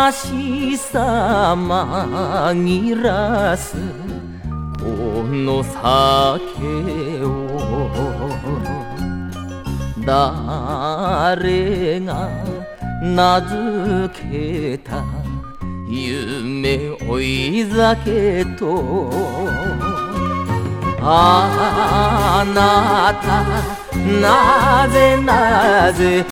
しさ紛らすこの酒を誰が名付けた夢追い酒とあなたなぜ